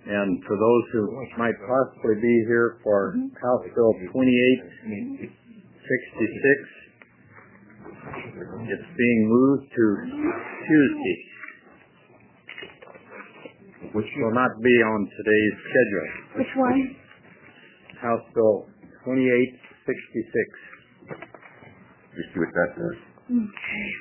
And for those who might possibly be here for House Bill 2866, it's being moved to Tuesday, which will not be on today's schedule. Which one? House Bill 2866. You see what that is? Okay.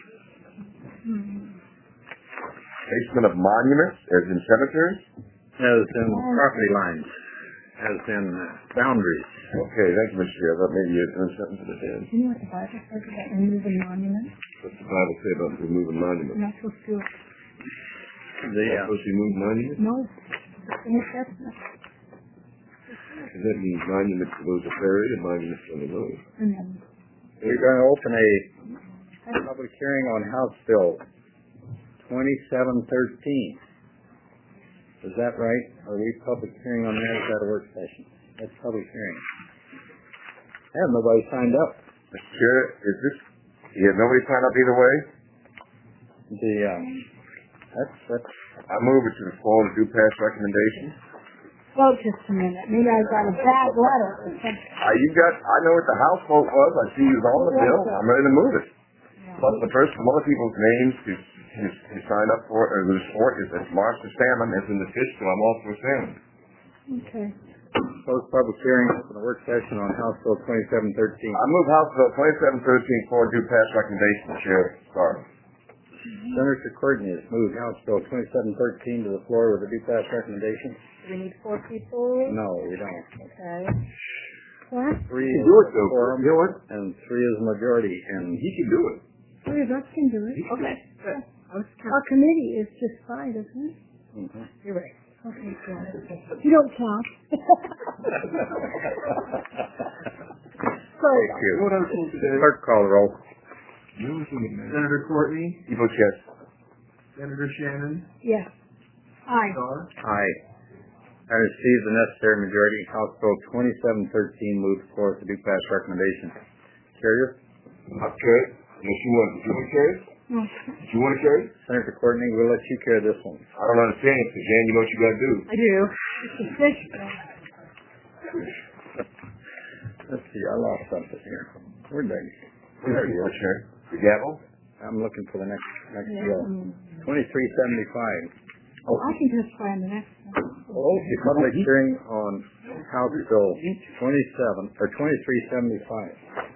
Placement of monuments, as in cemeteries? As in property lines, as in boundaries. Okay, thank you, Mr. Chair. That maybe you're doing something to the end. Do you know what the Bible says about removing monuments? What's the Bible say about removing monuments? You're not supposed to do it. Supposed to remove monuments? No. It's in the Testament. Does that mean monuments to those who are buried and monuments on the road? We're going to open a public hearing on House Bill 2713. Is that right? Are we public hearing on that? Is that a work session? That's public hearing. I have nobody signed up. Mr. Chair, you have nobody signed up either way? That's I move it to the floor to do pass recommendation. Well, just a minute. Maybe I got a bad letter or something. I know what the House vote was. I see you on the bill. I'm ready to move it. But the first one of people's names who signed up for it, or who's for it, is Marcia Salmon, as in the fish, so I'm all for salmon. Okay. close public hearing for the work session on House Bill 2713. I move House Bill 2713 for due pass recommendation, Chair. Sorry. Senator Courtney has moved House Bill 2713 to the floor with a due pass recommendation. Do we need 4 people? No, we don't. Okay. What? 3 He can is do it, though. quorum, You know what? and 3 is majority. And He can do it. 3 of us can do it. Okay. Our committee is just 5, isn't it? Mm-hmm. You're right. Okay, good. You don't count. Sorry. Thank you. What else is today? Clerk, call the roll. Senator Courtney, He votes yes. Senator Shannon, Yeah. Aye. Starr, Aye. I received the necessary majority. House Bill 2713 moved forward to due pass recommendation. Carrier? I'll carry it. Unless you want. Did you want to carry it? No. Did you want to carry it? Senator Courtney, we'll let you carry this one. I don't understand it, because Jan, you know what you got to do. I do. It's a fish bill. Let's see, I lost something here. Where'd I? There you are, Chair. The gavel? I'm looking for the next Yeah. bill. 2375. Oh, I can testify on the next one. The public hearing on House Bill 2375.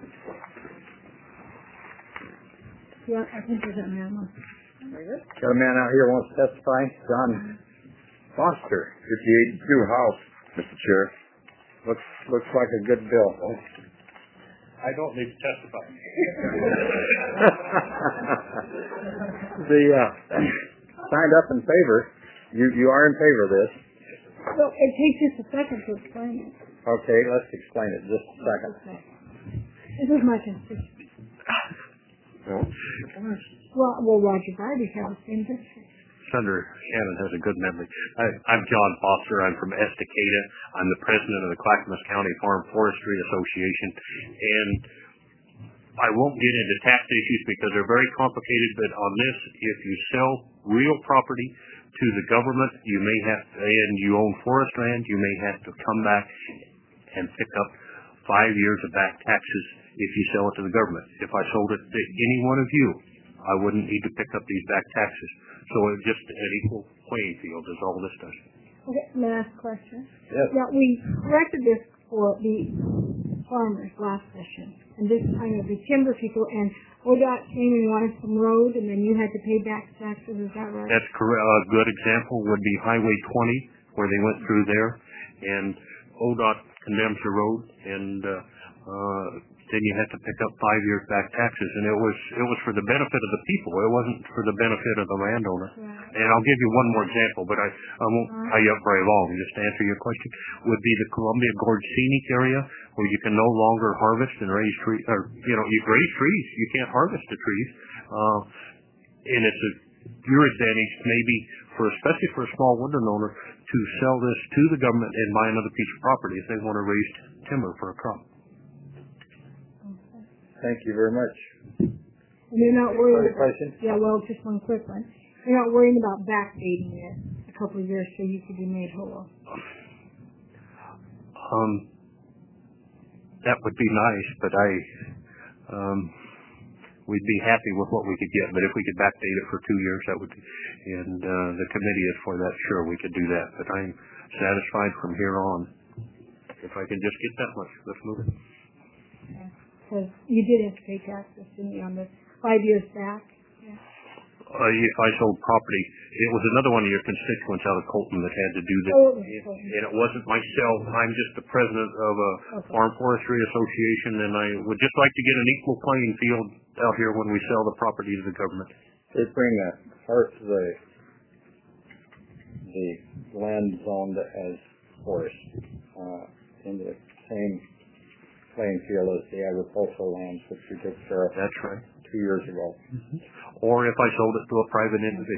Yeah, I think there's that man one. Got a man out here who wants to testify? John Foster. 58-2 House, Mr. Chair. Looks like a good bill. I don't need to testify. Signed up in favor. You are in favor of this. Well, it takes just a second to explain it. Okay, let's explain it just a second. Okay. This is my constituent. No? Well, Roger Barbie has the same district. Senator Shannon has a good memory. I'm John Foster. I'm from Estacada. I'm the president of the Clackamas County Farm Forestry Association. And I won't get into tax issues because they're very complicated, but on this, if you sell real property to the government, you may have, and you own forest land, you may have to come back and pick up 5 years of back taxes if you sell it to the government. If I sold it to any one of you, I wouldn't need to pick up these back taxes. So it's just an equal playing field is all this does. Okay, last question. Yes. Yeah, we corrected this for the farmers last session, and this time of the timber people, and ODOT came and wanted some road, and then you had to pay back taxes. Is that right? That's correct. A good example would be Highway 20, where they went through there, and ODOT condemns the road, and then you had to pick up 5 years back taxes, and it was for the benefit of the people. It wasn't for the benefit of the landowner. Right. And I'll give you one more example, but I won't tie you up very long. Just to answer your question, would be the Columbia Gorge Scenic area, where you can no longer harvest and raise trees, or you raise trees. You can't harvest the trees, and it's your advantage maybe especially for a small woodland owner to sell this to the government and buy another piece of property if they want to raise timber for a crop. Thank you very much. And you're not worried Further question? Yeah, well, just one quick one. You're not worrying about backdating it. a couple of years so you could be made whole? That would be nice, but we'd be happy with what we could get. But if we could backdate it for 2 years, that would be, and the committee is for that. Sure, we could do that. But I'm satisfied from here on. If I can just get that much, let's move it. Because you did have to pay taxes, didn't you, on the 5 years back? Yeah. If I sold property, it was another one of your constituents out of Colton that had to do this. Oh, And it wasn't myself. I'm just the president of a farm forestry association, and I would just like to get an equal playing field out here when we sell the property to the government. They bring parts of the land zoned as forest into the same playing field as the agricultural lands which we took care of. That's right. 2 years ago. Or if I sold it to a private entity.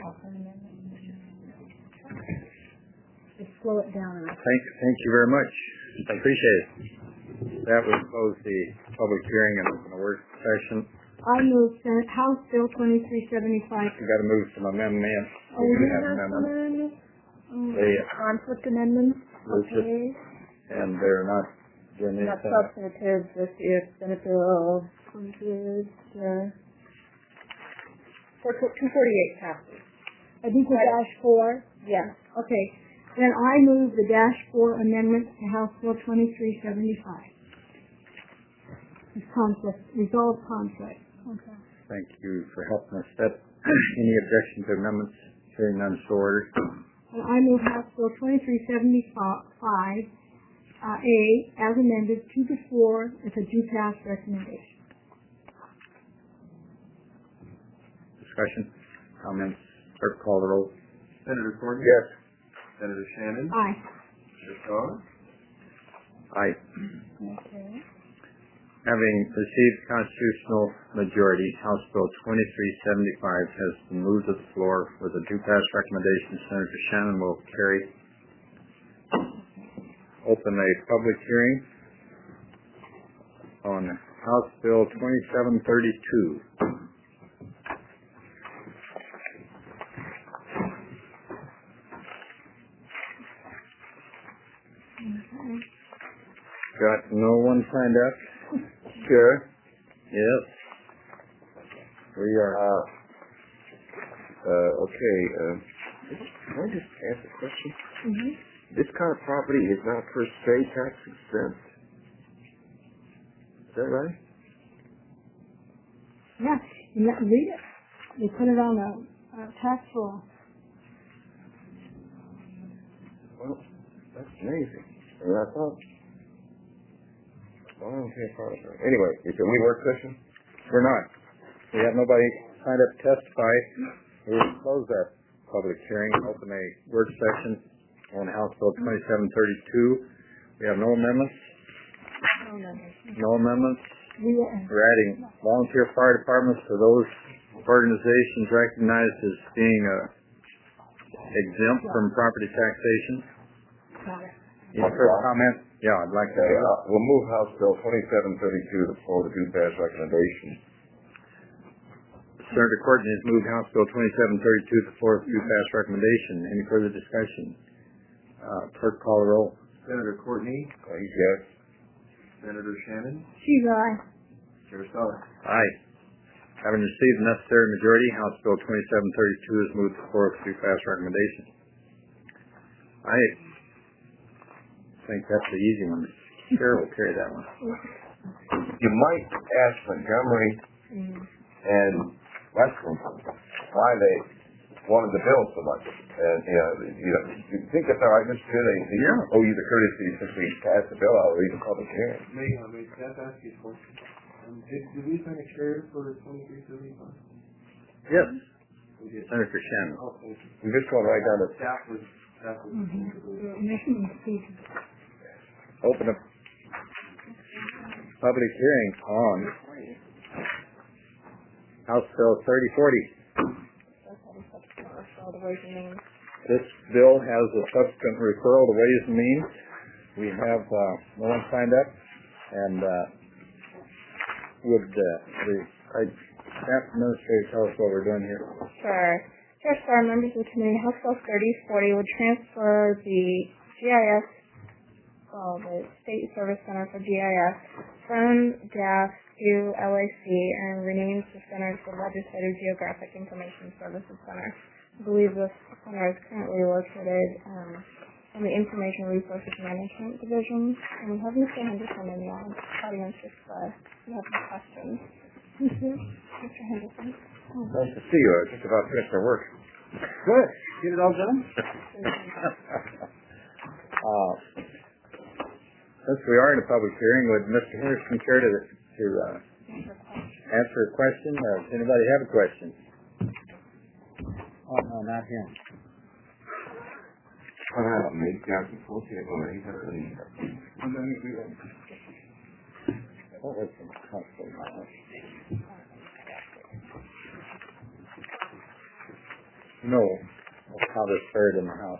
Just slow it down. Thank you very much. I appreciate it. That would close the public hearing and open the work session. I move Senate House Bill 2375. We got to move some amendments. Oh, we do have some amendments? Conflict amendments? Okay. And they're not doing Not anything. substantive, just if Senate Bill 248 passes. I think the -4? Yeah. Okay. Then I move the -4 amendment to House Bill 2375. It's conflict, resolve conflict. Okay. Thank you for helping us. Any objection to amendments? Hearing none, so ordered. And I move House Bill 2375 A as amended 2 to 4 with a due pass recommendation. Discussion? Comments? Clerk, call the roll. Senator Courtney? Yes. Senator Shannon? Aye. Mr. Shaw? Aye. Okay. Having received constitutional majority, House Bill 2375 has been moved to the floor with a due pass recommendation. Senator Shannon will carry. Open a public hearing on House Bill 2732. Got no one signed up? Sure. Yes. We are. Okay. Can I just ask a question? Mm-hmm. This kind of property is not per se tax exempt. Is that right? Yeah, you have to read it. They put it on a tax roll. Well, that's amazing. I mean, I thought. Well, I don't care part of it. Anyway, is it we work session? We're not. We have nobody signed up to testify. We will close that public hearing, open a work session on House Bill 2732. We have no amendments. No amendments. We're adding volunteer fire departments to those organizations recognized as being exempt from property taxation. Got it. Any further comment? Yeah, I'd like to. We'll move House Bill 2732 to the floor with due pass recommendation. Senator Courtney has moved House Bill 2732 to the floor with due pass recommendation. Any further discussion? Clerk, call the roll. Senator Courtney? Yes. Senator Shannon? She's aye. Chair Starr? Aye. Having received the necessary majority, House Bill 2732 is moved to the floor with due pass recommendation. I think that's the easy one. Chair will carry that one. You might ask Montgomery and Western why they wanted the bill so much. And, you think that's all right, Mr. Chair? They owe you the courtesy since we passed the bill out or even public hearing. May I ask you a question? Did we sign a chair for 2375? Yes. We did. Senator Shannon. Oh, thank you. I'm just going right down to Staff was. Open a public hearing on House Bill 3040. This bill has a subsequent referral to Ways and Means. We have no one signed up, and would the staff administrator tell us what we're doing here? Sure. First, our members of the committee, House Bill 3040 would transfer the GIS, the State Service Center for GIS, from DAS to LAC and renames the center to Legislative Geographic Information Services Center. I believe this center is currently located in the Information Resources Management Division. And we have Mr. Henderson in the audience if you have any questions. Mr. Henderson. Nice to see you. I just about finished our work. Good. Get it all done? Since we are in a public hearing, would Mr. Henderson care to answer a question? Does anybody have a question? Oh, no, not him. What was the council now? No, how this fared in the House.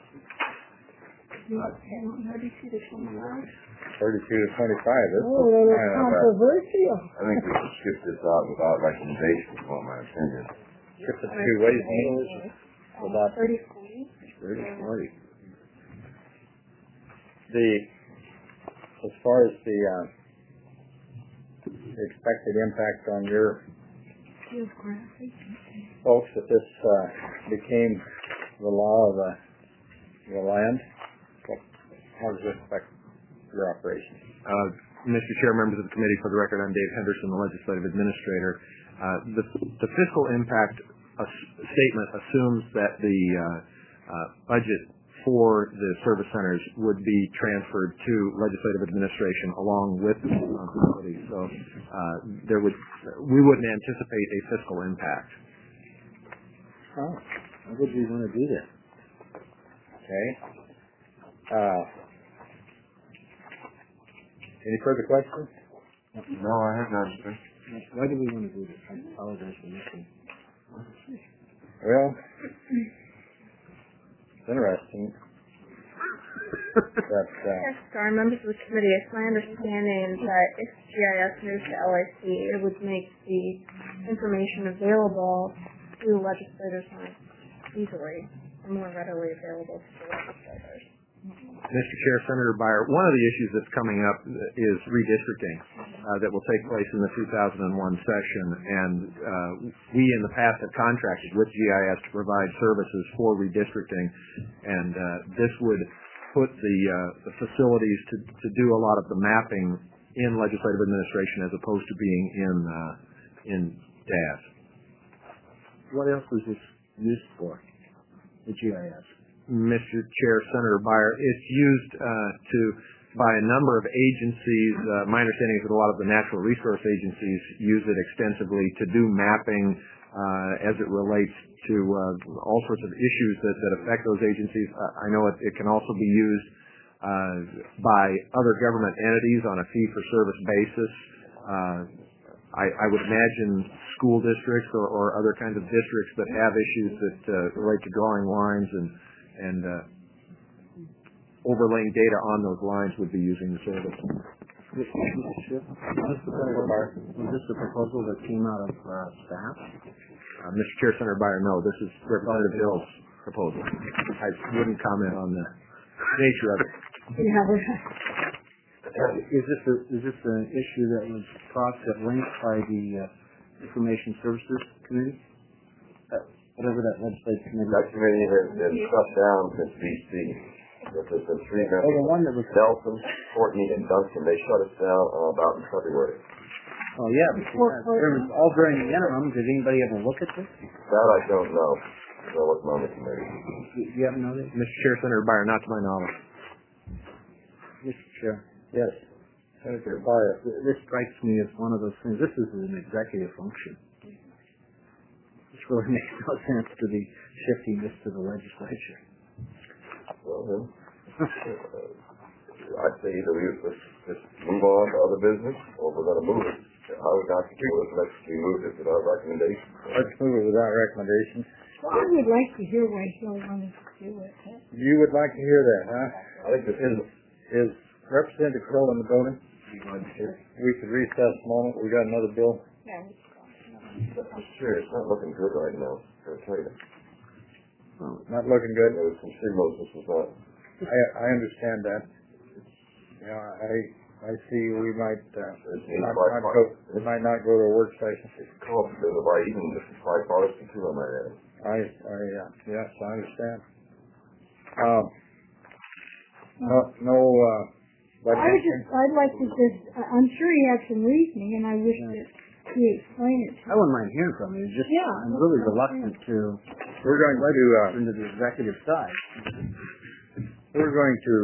32 to 29. 32 to 25. Oh, that was controversial. I think we should skip this out without recommendation, for my opinion. Skip it 2 ways and means without 30-40. 30-40. As far as the expected impact on your folks, if this became the law of the land, how does it affect your operation? Mr. Chair, members of the committee, for the record, I'm Dave Henderson, the legislative administrator. The fiscal impact statement assumes that the budget for the service centers would be transferred to legislative administration along with the responsibility. So we wouldn't anticipate a fiscal impact. Oh, why would we want to do that? Okay. Any further questions? No, I have none, sir. Why do we want to do this? I apologize for listening. Well, it's interesting that Yes, our members of the committee, it's my understanding that if GIS moves to LAC, it would make the information available to legislators more easily and more readily available to the legislators. Mr. Chair, Senator Beyer, one of the issues that's coming up is redistricting that will take place in the 2001 session, and we in the past have contracted with GIS to provide services for redistricting, and this would put the facilities to do a lot of the mapping in legislative administration as opposed to being in DAS. What else is this used for, the GIS? Mr. Chair, Senator Beyer, it's used by a number of agencies. My understanding is that a lot of the natural resource agencies use it extensively to do mapping as it relates to all sorts of issues that affect those agencies. I know it can also be used by other government entities on a fee-for-service basis. I would imagine school districts or other kinds of districts that have issues that relate to drawing lines and overlaying data on those lines would be using the service. Was this a proposal that came out of staff? Mr. Chair, Senator Beyer, no, this is Representative Bill's proposal. I wouldn't comment on the nature of it. Is this an issue that was crossed at length by the Information Services Committee? Whatever that legislative committee. That committee has been shut down since DC. There's been 3 members. The one that was Nelson, Courtney, and Duncan. They shut us down about in February. Oh yeah, there was all during the interim. Did anybody ever look at this? That I don't know. I wasn't on the committee. You haven't known it? Mr. Chair, Senator Beyer, not to my knowledge. Mr. Chair. yes, Senator Beyer. This strikes me as one of those things. This is an executive function. This really makes no sense to be shifting this to the legislature. Well, then, I'd say either we just move on to other business, or we're going to move it. I would not support it unless we move it without recommendation. Let's move it without recommendation. Well, I would like to hear what he'll want us to do with it. You would like to hear that, huh? I think this Is Representative Kroll in the building? We could recess a moment. We got another bill. Yeah. Sure, it's not looking good right now. I'll tell you. Not looking good. There was some signals this was not. I understand that. Yeah, I see we might not go to a work session. It's called by even this is bipartisan too, I might add. Yes, I understand. I'd like to just, I'm sure he has some reasoning, and I wish that he explained it to I wouldn't mind hearing from you. Just, Yeah. I'm really reluctant to We're going to into the executive side. we're going to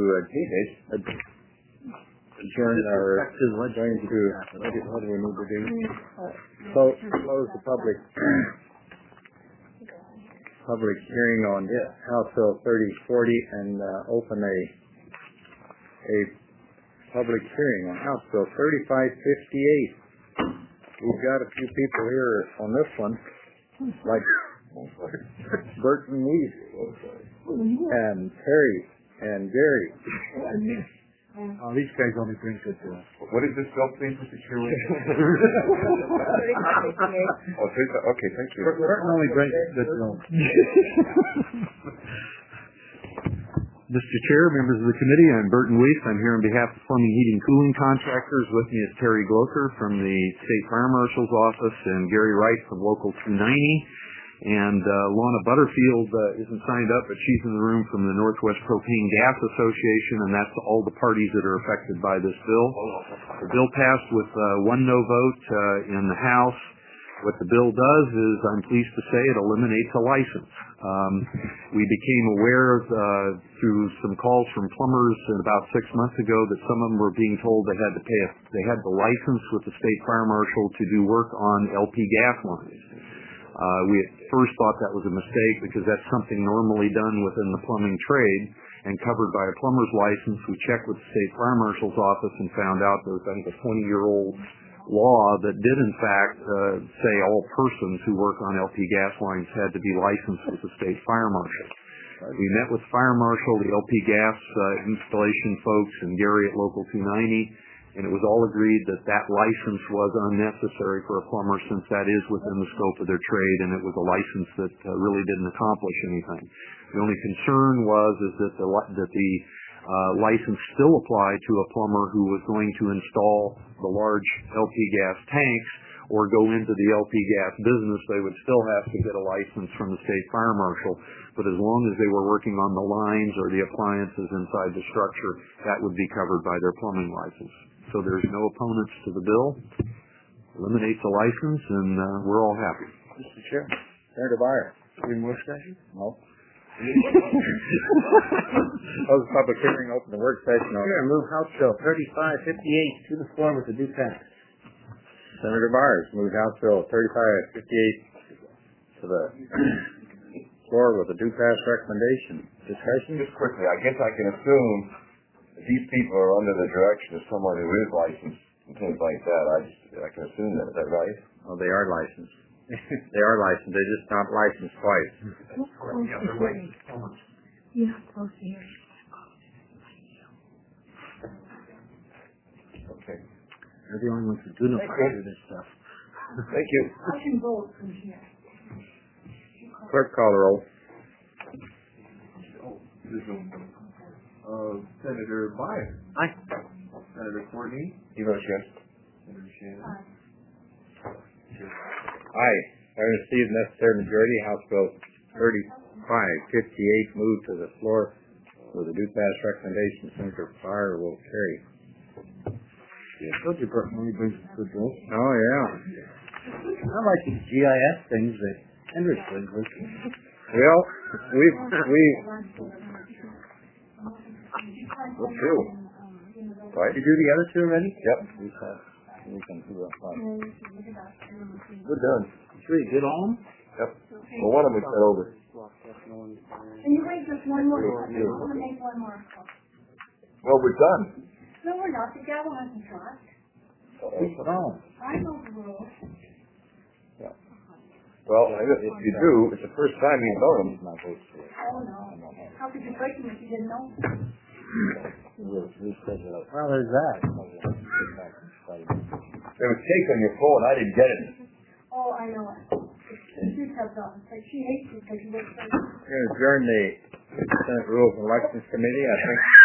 adjourn our going to what do we need to do? Close the public hearing on House Bill 3040 and open a public hearing on House Bill 3558. We've got a few people here on this one, like Burton Weiss and Terry and Gary. Oh, these guys only bring good to us. What is this bill, please, Mr. Chairman? Okay, thank you. Burton only brings good to us. Mr. Chair, members of the committee, I'm Burton Weiss. I'm here on behalf of Plumbing, Heating, Cooling Contractors. With me is Terry Gloker from the State Fire Marshal's Office and Gary Wright from Local 290. And Lana Butterfield isn't signed up, but she's in the room from the Northwest Propane Gas Association, and that's all the parties that are affected by this bill. The bill passed with one no vote in the House. What the bill does is, I'm pleased to say, it eliminates a license. We became aware through some calls from plumbers about 6 months ago that some of them were being told they had the license with the state fire marshal to do work on LP gas lines. We at first thought that was a mistake because that's something normally done within the plumbing trade and covered by a plumber's license. We checked with the state fire marshal's office and found out there was, I think, a 20-year-old law that did in fact say all persons who work on LP gas lines had to be licensed with the state fire marshal. We met with fire marshal, the LP gas installation folks, and Gary at Local 290, and it was all agreed that that license was unnecessary for a plumber since that is within the scope of their trade, and it was a license that really didn't accomplish anything. The only concern was that the license still applied to a plumber who was going to install the large LP gas tanks or go into the LP gas business. They would still have to get a license from the state fire marshal, but as long as they were working on the lines or the appliances inside the structure, that would be covered by their plumbing license. So there's no opponents to the bill. Eliminates the license, and we're all happy. Mr. Chair, Senator Byer. Any more discussion? No. Close the public hearing, open the work session. Here, move House Bill 3558 to the floor with a due pass. Senator Byers moved House Bill 3558 to the floor with a due pass recommendation. Discussion? Just quickly, I guess I can assume that these people are under the direction of someone who is licensed and things like that. I can assume that. Is that right? Oh, they are licensed. They are licensed. They're just not licensed twice. Yeah, close to here. Okay. They're the only ones who do know how to do this stuff. Thank you. I can vote from here. Clerk, call the roll. Senator Byer. Aye. Senator Courtney. You vote yes. Senator Shannon. Aye. I received necessary majority. House Bill 3558 moved to the floor with a due pass recommendation. Senator Byer will carry. I told you Burton only brings good bills. Oh, yeah. I like these GIS things that Hendricks brings with. Well, What's true? Right? Did you do the other two already? Yep. we can do that. We're done. Sure, you did all of them? Yep. Well, one of them got over. Can you wait just one more? I just want to make one more. Well, we're done. No, we're not. The gavel hasn't dropped. Oh. I know the rules. Well, if you do, it's the first time you've known them. Oh, no. How could you break them if you didn't know? Well, there's that. There was cake on your phone. I didn't get it. Oh, I know it. She comes on, it's like she hates you because you work so We're going to adjourn the Senate Rules and Elections Committee. I think